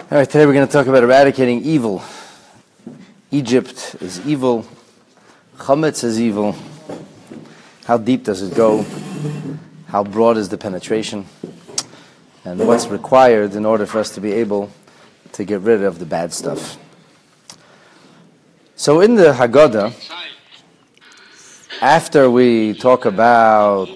All right, today we're going to talk about eradicating evil. Egypt is evil. Chametz is evil. How deep does it go? How broad is the penetration? And what's required in order for us to be able to get rid of the bad stuff? So in the Haggadah, after we talk about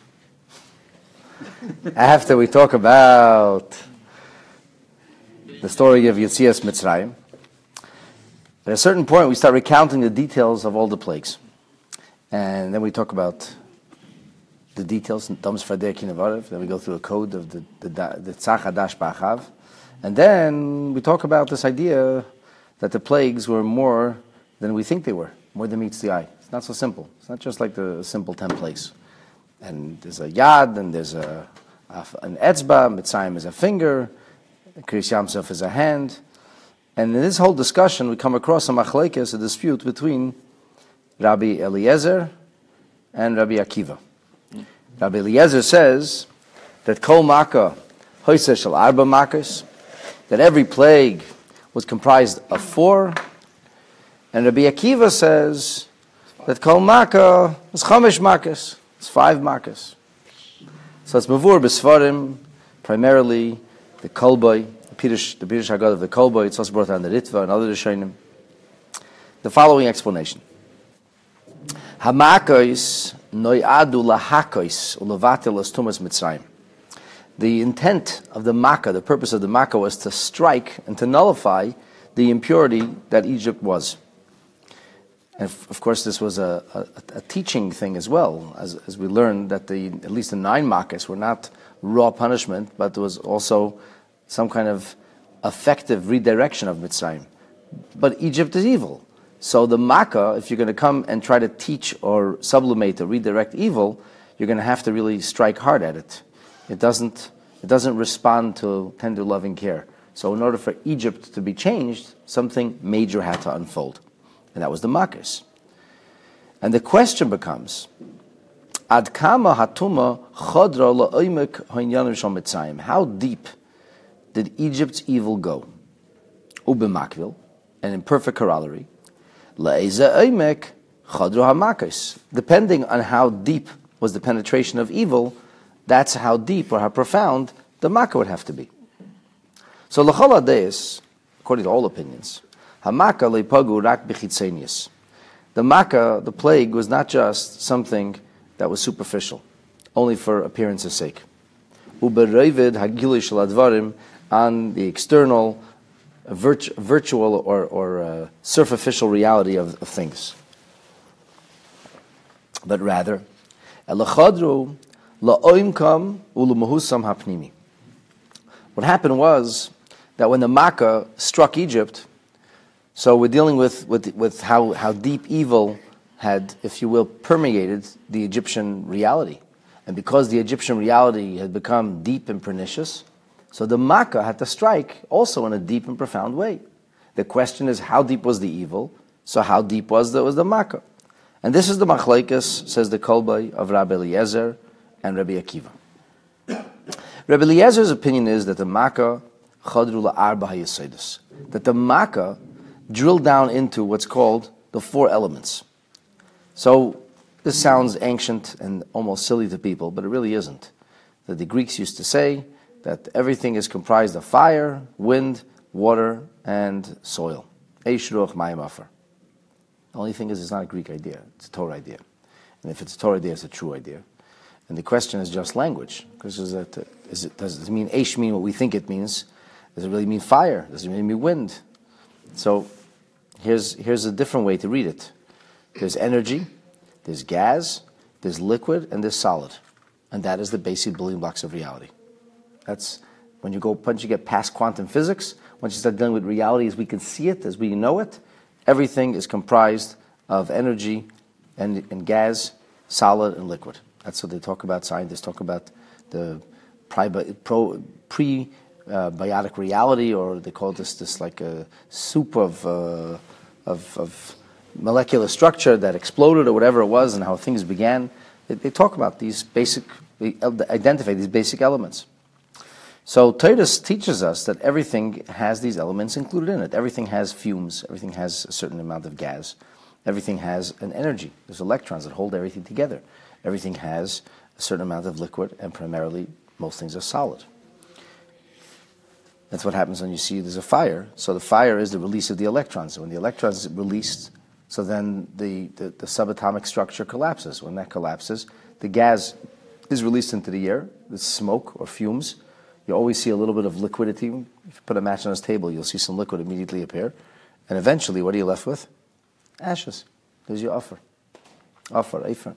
the story of Yetzias Mitzrayim, at a certain point we start recounting the details of all the plagues. And then we talk about the details, then we go through a code of the Tzach Hadash Ba'achav. And then we talk about this idea that the plagues were more than we think they were, more than meets the eye. It's not so simple. It's not just like the simple 10 plagues. And there's a yad, and there's an etzba, Mitzrayim is a finger, Kriyas Yamsuf is a hand. And in this whole discussion, we come across a machlekes, a dispute between Rabbi Eliezer and Rabbi Akiva. Rabbi Eliezer says that kol makkah hoyseh shel arba makkos, that every plague was comprised of 4, and Rabbi Akiva says that kol makkah is chamesh makkos, it's 5 makkos. So it's mavur b'sfarim, primarily the kolboi, the Pirush Haggadah of the kolboi. It's also brought down the Ritva and other Rishonim. The following explanation: Hamakos noyadu lahakos ulevatel as tumas Mitzrayim. The intent of the makkah, the purpose of the makkah, was to strike and to nullify the impurity that Egypt was. And of course, this was a teaching thing as well, as we learned that at least the 9 makkahs were not raw punishment, but there was also some kind of effective redirection of Mitzrayim. But Egypt is evil. So the makkah, if you're going to come and try to teach or sublimate or redirect evil, you're going to have to really strike hard at it. It doesn't respond to tender loving care. So in order for Egypt to be changed, something major had to unfold. And that was the makkahs. And the question becomes, Ad kama hatuma chodra la'oimek ha'inyanim shel Mitzrayim. How deep did Egypt's evil go? Ubemakvil, and in perfect corollary, la'eza oimek chodra ha'makkos. Depending on how deep was the penetration of evil, that's how deep or how profound the makkah would have to be. So l'chol hadeis, according to all opinions, ha'makkah leipagu rak b'chitzenius. The makkah, the plague, was not just something that was superficial, only for appearance's sake. Uberovid hagilui shel advarim, on the external, virtual or superficial reality of things. But rather, elachadru la'oimkam ulumahusam hapnimi. What happened was that when the makkah struck Egypt, so we're dealing with how deep evil had, if you will, permeated the Egyptian reality. And because the Egyptian reality had become deep and pernicious, so the makkah had to strike also in a deep and profound way. The question is, how deep was the evil? So how deep was the makkah? And this is the machlekes, says the kolboi, of Rabbi Eliezer and Rabbi Akiva. Rabbi Eliezer's opinion is that the makkah chadru la'arba hayesedus, that the makkah drilled down into what's called the 4 elements. So this sounds ancient and almost silly to people, but it really isn't. That the Greeks used to say that everything is comprised of fire, wind, water, and soil. Eish, ruach, mayim, afar. The only thing is, it's not a Greek idea, it's a Torah idea. And if it's a Torah idea, it's a true idea. And the question is just language. Because does it mean Eish mean what we think it means? Does it really mean fire? Does it really mean wind? So here's a different way to read it. There's energy, there's gas, there's liquid, and there's solid. And that is the basic building blocks of reality. That's once you get past quantum physics, once you start dealing with reality as we can see it, as we know it, everything is comprised of energy and gas, solid and liquid. That's what they talk about. Scientists talk about the pre-biotic reality, or they call this like a soup of molecular structure that exploded or whatever it was, and how things began. They talk about these basic, they identify these basic elements. So Titus teaches us that everything has these elements included in it. Everything has fumes. Everything has a certain amount of gas. Everything has an energy. There's electrons that hold everything together. Everything has a certain amount of liquid, and primarily most things are solid. That's what happens when you see there's a fire. So the fire is the release of the electrons. So when the electrons are released, so then the subatomic structure collapses. When that collapses, the gas is released into the air. The smoke or fumes. You always see a little bit of liquidity. If you put a match on this table, you'll see some liquid immediately appear. And eventually, what are you left with? Ashes. There's your offer. Efer.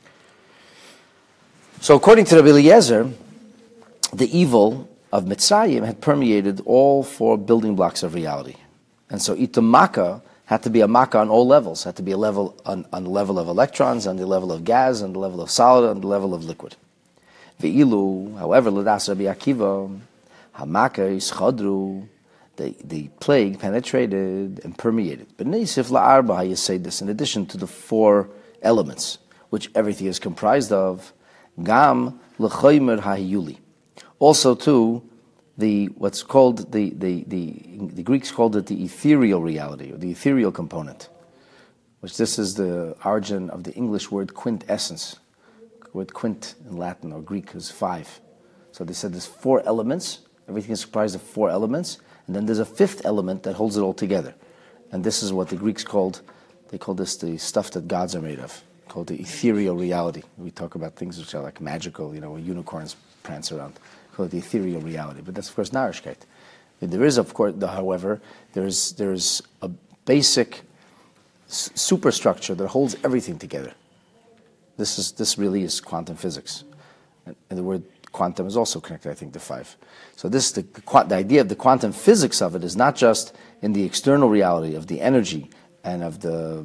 So according to Rabbi Eliezer, the evil of Mitzrayim had permeated all four building blocks of reality. And so Itamaka had to be a makkah on all levels. Had to be a level on the level of electrons, on the level of gas, on the level of solid, on the level of liquid. Ve'ilu, however, L'das Rabbi Akiva, Hamaka is Chadru, the plague penetrated and permeated. But Neisif La'arba, you say this, in addition to the four elements, which everything is comprised of, Gam L'chaymer Ha'hiyuli. Also, too, what's called the Greeks called it the ethereal reality, or the ethereal component, which this is the origin of the English word quintessence. The word quint in Latin or Greek is 5. So they said there's 4 elements. Everything is comprised of 4 elements, and then there's a 5th element that holds it all together. And this is what the Greeks called. They call this the stuff that gods are made of, called the ethereal reality. We talk about things which are like magical, where unicorns prance around. Call it the ethereal reality, but that's of course Narishkeit. There is, of course, however, there's a basic superstructure that holds everything together. This really is quantum physics, and the word quantum is also connected, I think, to 5. So the idea of the quantum physics of it is not just in the external reality of the energy and of the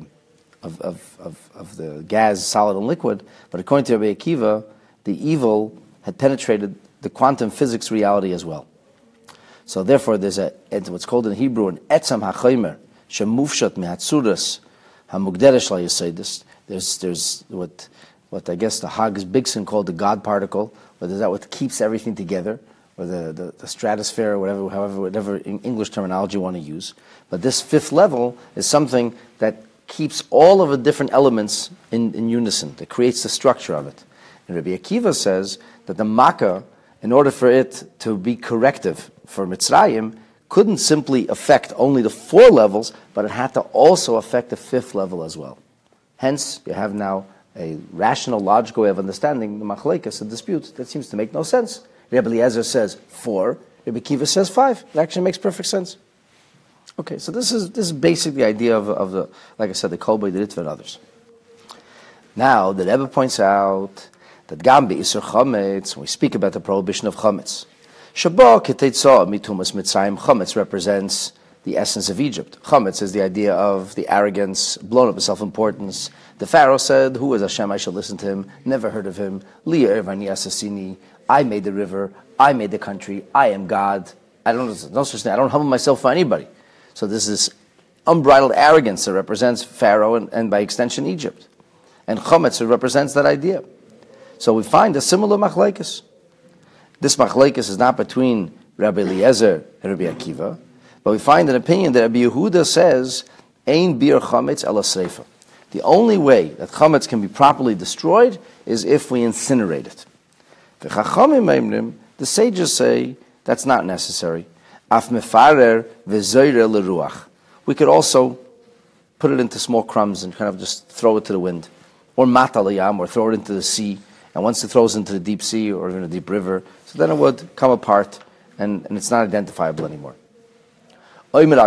gas, solid and liquid, but according to Rabbi Akiva, the evil had penetrated the quantum physics reality as well. So therefore, there's what's called in Hebrew an etzam hachaymer shemufshat mehatzuras hamugderesh la yisaydis. There's what I guess the Hagg's Bigson called the God particle, or is that what keeps everything together, or the stratosphere, or whatever English terminology you want to use. But this 5th level is something that keeps all of the different elements in unison, that creates the structure of it. And Rabbi Akiva says that the Makkah, in order for it to be corrective for Mitzrayim, couldn't simply affect only the 4 levels, but it had to also affect the 5th level as well. Hence, you have now a rational, logical way of understanding the machlekes, a dispute that seems to make no sense. Rabbi Eliezer says 4, Rabbi Akiva says 5. It actually makes perfect sense. Okay, so this is basically the idea of the, like I said, the Kol B'Ei Ritva and others. Now, the Rebbe points out that Gam B'Isur Chametz, when we speak about the prohibition of Chametz, Shabo K'Teitzah Mitumas Mitzrayim, Chametz represents the essence of Egypt. Chametz is the idea of the arrogance, blown up with self-importance. The Pharaoh said, "Who is Hashem? I shall listen to him." Never heard of him. Li'er Vani Asasini. I made the river. I made the country. I am God. I don't humble myself for anybody. So this is unbridled arrogance that represents Pharaoh and by extension Egypt. And Chametz represents that idea. So we find a similar machlekes. This machlekes is not between Rabbi Eliezer and Rabbi Akiva, but we find an opinion that Rabbi Yehuda says, "Ein bir chametz ela sreifa." The only way that chametz can be properly destroyed is if we incinerate it. The Chachamim meimrim, the sages say that's not necessary. Af mefarer v'zoyre leruach. We could also put it into small crumbs and kind of just throw it to the wind, or matalayam, or throw it into the sea. And once it throws into the deep sea or in a deep river, so then it would come apart and it's not identifiable anymore. So the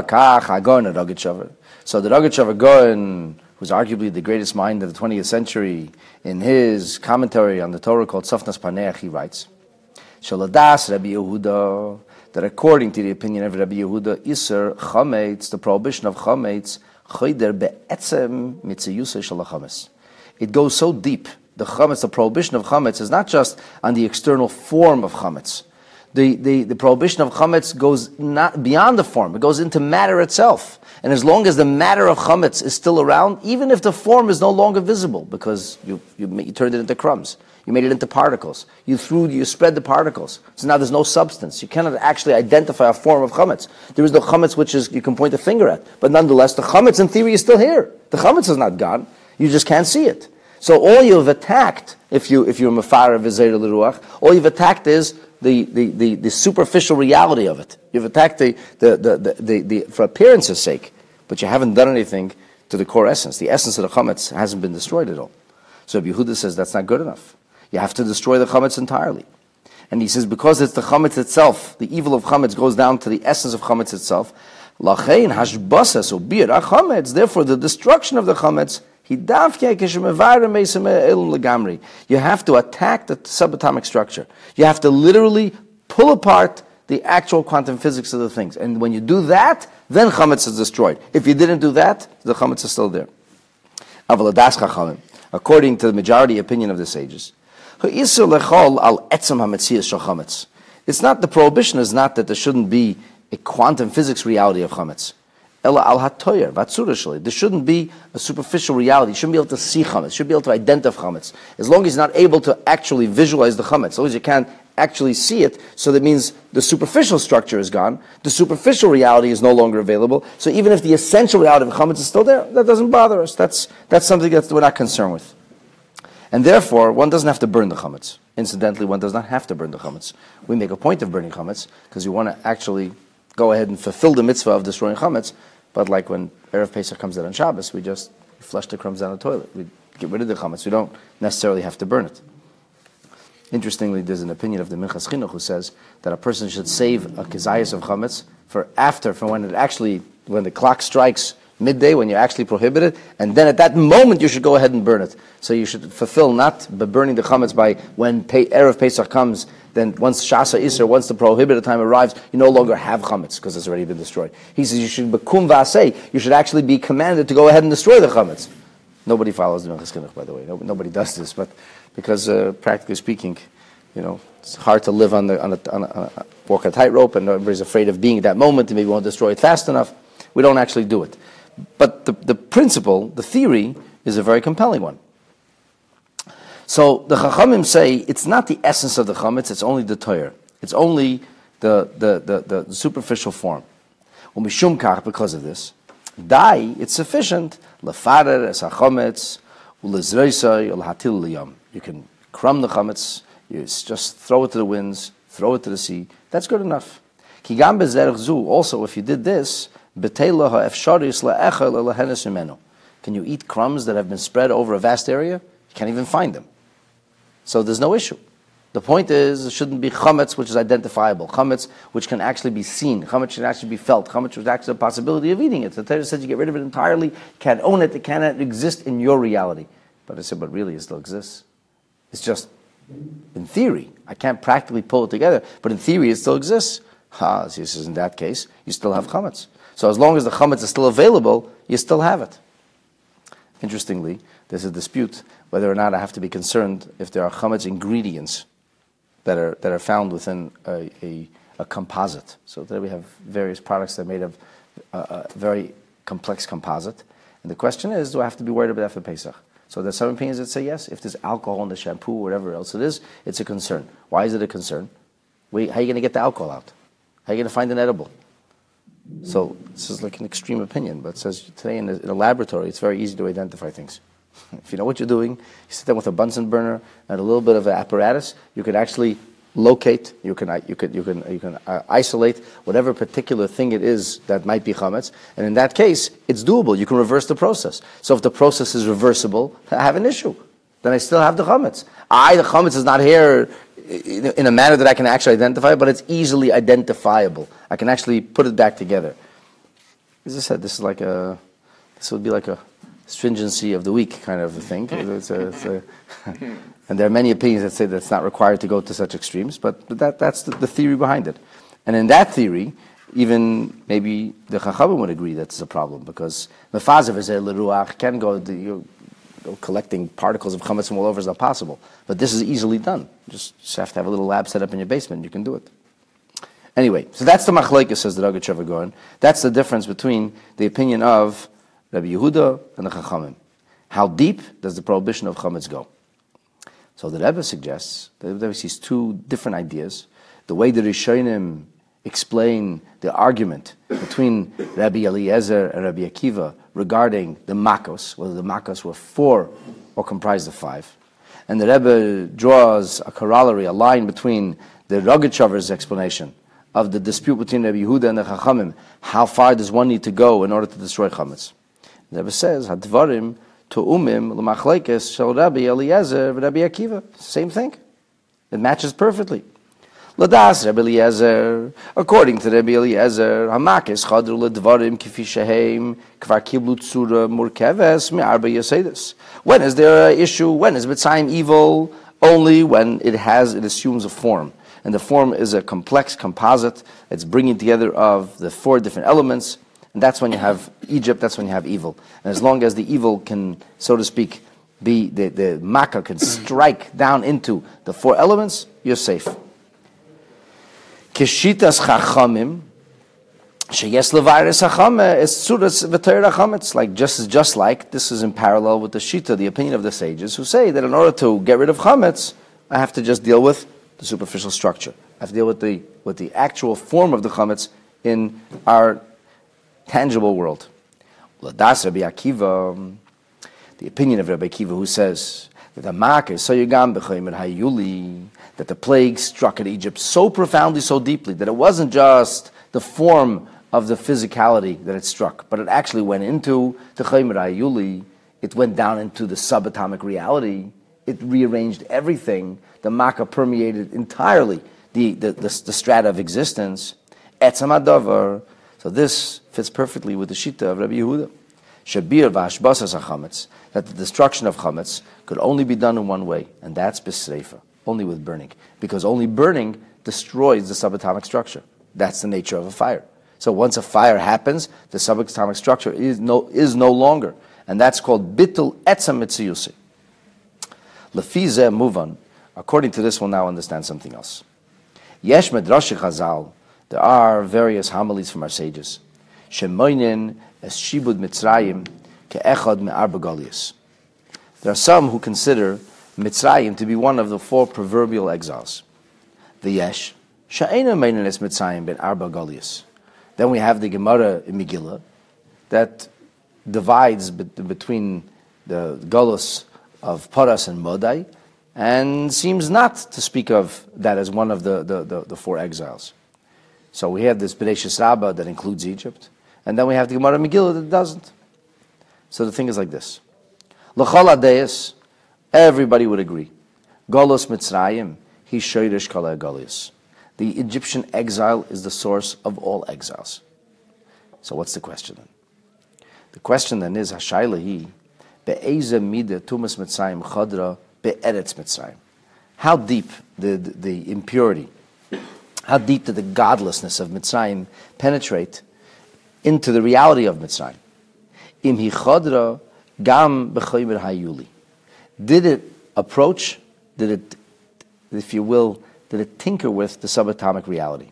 Rogatchover Gaon, who's arguably the greatest mind of the 20th century, in his commentary on the Torah called Sofnas Paneach, he writes, Shaladas Rabbi Yehuda, that according to the opinion of Rabbi Yehuda, Isser Chametz, the prohibition of Chametz, Choyder be'etzem mitzayusay shel hachametz. It goes so deep. The chametz, the prohibition of chametz, is not just on the external form of chametz. The prohibition of chametz goes not beyond the form. It goes into matter itself. And as long as the matter of chametz is still around, even if the form is no longer visible, because you turned it into crumbs, You made it into particles. You spread the particles. So now there's no substance. You cannot actually identify a form of chametz. There is no chametz which you can point a finger at. But nonetheless, the chametz in theory is still here. The chametz is not gone. You just can't see it. So all you've attacked, if you're mafar v'zeir l'ruach, all you've attacked is the superficial reality of it. You've attacked the for appearance's sake, but you haven't done anything to the core essence. The essence of the chametz hasn't been destroyed at all. So Yehuda says that's not good enough. You have to destroy the chametz entirely. And he says because it's the chametz itself, the evil of chametz goes down to the essence of chametz itself. Lachein hashbasas ubir chametz. Therefore, the destruction of the chametz. You have to attack the subatomic structure. You have to literally pull apart the actual quantum physics of the things. And when you do that, then chametz is destroyed. If you didn't do that, the chametz is still there. According to the majority opinion of the sages, it's not, the prohibition is not that there shouldn't be a quantum physics reality of chametz. There shouldn't be a superficial reality. You shouldn't be able to see chametz. You should be able to identify chametz. As long as you're not able to actually visualize the chametz, as long as you can't actually see it, so that means the superficial structure is gone, the superficial reality is no longer available. So even if the essential reality of chametz is still there, that doesn't bother us. That's something that we're not concerned with. And therefore, one doesn't have to burn the chametz. Incidentally, one does not have to burn the chametz. We make a point of burning chametz because we want to actually go ahead and fulfill the mitzvah of destroying chametz. But like when Erev Pesach comes out on Shabbos, we just flush the crumbs down the toilet. We get rid of the chametz. We don't necessarily have to burn it. Interestingly, there's an opinion of the Minchas Chinuch who says that a person should save a kezayis of chametz for when the clock strikes midday, when you're actually prohibited, and then at that moment you should go ahead and burn it. So you should fulfill not by burning the chametz by when Erev Pesach comes, then once Shasa Isser, once the prohibited time arrives, you no longer have chametz because it's already been destroyed. He says you should bekum v'asei, you should actually be commanded to go ahead and destroy the chametz. Nobody follows the Minchas Chinuch, by the way. Nobody does this, but because practically speaking, it's hard to live walk a tightrope, and everybody's afraid of being at that moment, and maybe won't destroy it fast enough. We don't actually do it. But the principle, the theory, is a very compelling one. So the Chachamim say it's not the essence of the chametz; it's only the toyer. It's only the superficial form. Umishum kach, because of this, dai, it's sufficient lefarer es hachametz ulezreisai ulhatil liyam. You can crumb the chametz. You just throw it to the winds, throw it to the sea. That's good enough. Kigam bezerach zu. Also, if you did this. Can you eat crumbs that have been spread over a vast area? You can't even find them. So there's no issue. The point is, it shouldn't be chametz which is identifiable, chametz which can actually be seen, chametz should actually be felt, chametz which is actually a possibility of eating it. The Torah says you get rid of it entirely, can't own it, it cannot exist in your reality. But I said, but really it still exists. It's just, in theory, I can't practically pull it together, but in theory it still exists. So he says, in that case, you still have chametz. So as long as the chametz is still available, you still have it. Interestingly, there's a dispute whether or not I have to be concerned if there are chametz ingredients that are found within a composite. So today we have various products that are made of a very complex composite. And the question is, do I have to be worried about that for Pesach? So there's some opinions that say yes. If there's alcohol in the shampoo or whatever else it is, it's a concern. Why is it a concern? How are you going to get the alcohol out? How are you going to find an edible? So this is like an extreme opinion, but it says today in a laboratory, it's very easy to identify things. If you know what you're doing, you sit there with a Bunsen burner and a little bit of an apparatus, you could actually locate, you can isolate whatever particular thing it is that might be chametz, and in that case, it's doable. You can reverse the process. So if the process is reversible, I have an issue. Then I still have the chametz. The chametz is not here in a manner that I can actually identify, but it's easily identifiable. I can actually put it back together. As I said, this would be like a stringency of the week kind of a thing. And there are many opinions that say that it's not required to go to such extremes, but that's the theory behind it. And in that theory, even maybe the Chachamim would agree that's a problem, because mefazer v'zeh l'ruach can go collecting particles of chametz from all over is not possible. But this is easily done. Just have to have a little lab set up in your basement. You can do it. Anyway, so that's the machlokes, says the Rogatchover Gaon. That's the difference between the opinion of Rabbi Yehuda and the Chachamim. How deep does the prohibition of chametz go? So the Rebbe suggests, the Rebbe sees two different ideas. The way the Rishonim explain the argument between Rabbi Eliezer and Rabbi Akiva regarding the Makos, whether the Makos were 4 or comprised of 5. And the Rebbe draws a corollary, a line between the Rogatchover's explanation of the dispute between Rabbi Yehuda and the Chachamim. How far does one need to go in order to destroy Chametz? The Rebbe says, Hadvarim tu'umim l'machlekes shel Rabbi Eliezer v'Rabbi Akiva. Same thing. It matches perfectly. Ladas Rabbi Eliezer, according to Rabbi Eliezer, Hamakis chadru ledvarim kifi shehem kvar kiblu tzura murkeves me'arba yasedus. When is there an issue? When is Mitzrayim evil? Only when it assumes a form. And the form is a complex composite. It's bringing together of the 4 different elements. And that's when you have Egypt, that's when you have evil. And as long as the evil can, so to speak, be, the Makkah can strike down into the 4 elements, you're safe. Kishitas chachamim, sheyes levaris hachame is tzuras v'teir hachametz. Like just like this is in parallel with the shita, the opinion of the sages, who say that in order to get rid of chametz, I have to just deal with the superficial structure. I have to deal with the actual form of the chametz in our tangible world. Ladas Rabbi Akiva, the opinion of Rabbi Akiva, who says that the Makah Soyagam b'chayim hayuli, that the plague struck at Egypt so profoundly, so deeply, that it wasn't just the form of the physicality that it struck, but it actually went into the Chayim Hayuli. It went down into the subatomic reality. It rearranged everything. The Makkah permeated entirely the strata of existence. Etzam Adavar. So this fits perfectly with the Shita of Rabbi Yehuda. Shabir v'ashbasas hachametz, that the destruction of chametz could only be done in one way, and that's b'sreifa, only with burning, because only burning destroys the subatomic structure. That's the nature of a fire. So once a fire happens, the subatomic structure is no longer, and that's called bitul etzam mitziyusi. Lefizeh, move on. According to this, we'll now understand something else. Yesh medrash Chazal. There are various homilies from our sages. Shemoinin es shibud Mitzrayim ke'echad me'arba galios. There are some who consider Mitzrayim to be one of the 4 proverbial exiles. V'yesh she'eina meinin es Mitzrayim ben arba galios. Then we have the Gemara in Megillah that divides between the galus of Paras and Modai, and seems not to speak of that as one of the 4 exiles. So we have this Bereshis Rabbah that includes Egypt, and then we have the Gemara Megillah that doesn't. So the thing is like this. L'chol adayis, everybody would agree. Golos Mitzrayim, he shoyrish kol ha'golios. The Egyptian exile is the source of all exiles. So what's the question then? The question then is, Hashayla hi, be'eze mida tumas Mitzrayim chadra be'eretz Mitzrayim. How deep the impurity, how deep did the godlessness of Mitzrayim penetrate into the reality of Mitzrayim? Im hi chadra gam b'chaymer hayuli. Did it approach, did it, if you will, did it tinker with the subatomic reality?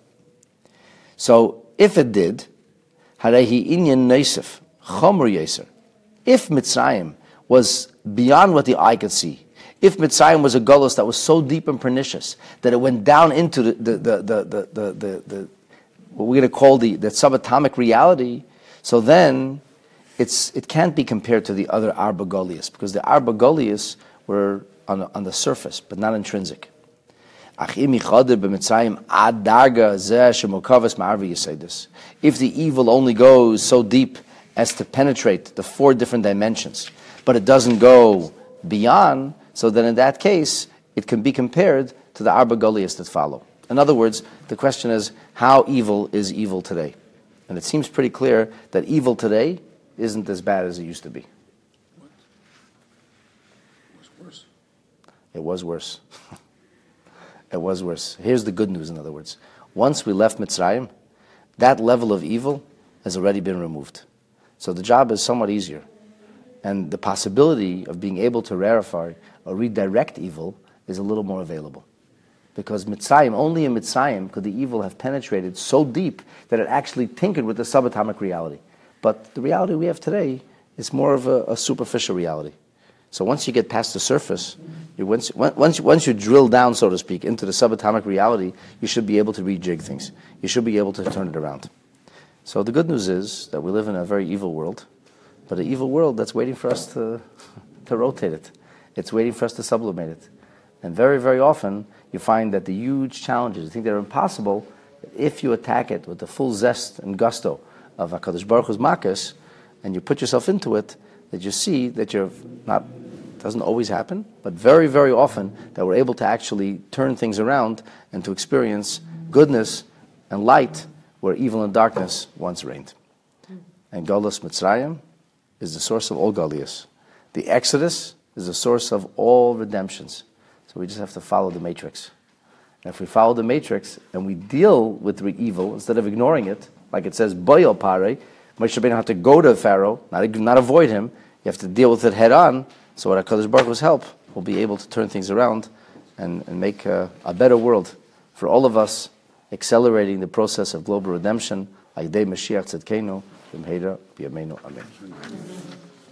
So if it did, harehi inyan neisef, chomer yeser. If Mitzrayim was beyond what the eye could see, if Mitzrayim was a galus that was so deep and pernicious that it went down into the what we're going to call the subatomic reality, so then it can't be compared to the other Arba Golias, because the Arba Golias were on the surface, but not intrinsic. If the evil only goes so deep as to penetrate the 4 different dimensions, but it doesn't go beyond, so then in that case, it can be compared to the Arba Golias that follow. In other words, the question is, how evil is evil today? And it seems pretty clear that evil today isn't as bad as it used to be. What? It was worse. It was worse. It was worse. Here's the good news, in other words. Once we left Mitzrayim, that level of evil has already been removed. So the job is somewhat easier. And the possibility of being able to rarefy or redirect evil is a little more available. Because Mitzrayim, only in Mitzrayim could the evil have penetrated so deep that it actually tinkered with the subatomic reality. But the reality we have today is more of a superficial reality. So once you get past the surface, Once you drill down, so to speak, into the subatomic reality, you should be able to rejig things. You should be able to turn it around. So the good news is that we live in a very evil world, but an evil world that's waiting for us to rotate it. It's waiting for us to sublimate it. And very, very often, you find that the huge challenges, you think they're impossible, if you attack it with the full zest and gusto of HaKadosh Baruch Hu's makas, and you put yourself into it, that you see that you're not, it doesn't always happen, but very, very often, that we're able to actually turn things around and to experience goodness and light where evil and darkness once reigned. And Galus Mitzrayim is the source of all Galias. The Exodus is the source of all redemptions. So we just have to follow the matrix. And if we follow the matrix and we deal with the evil instead of ignoring it, like it says, Boyal Pare, Moshe Rabbeinu had to go to Pharaoh, not avoid him. You have to deal with it head on. So with HaKadosh Baruch Hu's help, we'll be able to turn things around and make a better world for all of us, accelerating the process of global redemption, like Dei Mashiach Tzedkeinu, B'mheira B'yameinu. Amen.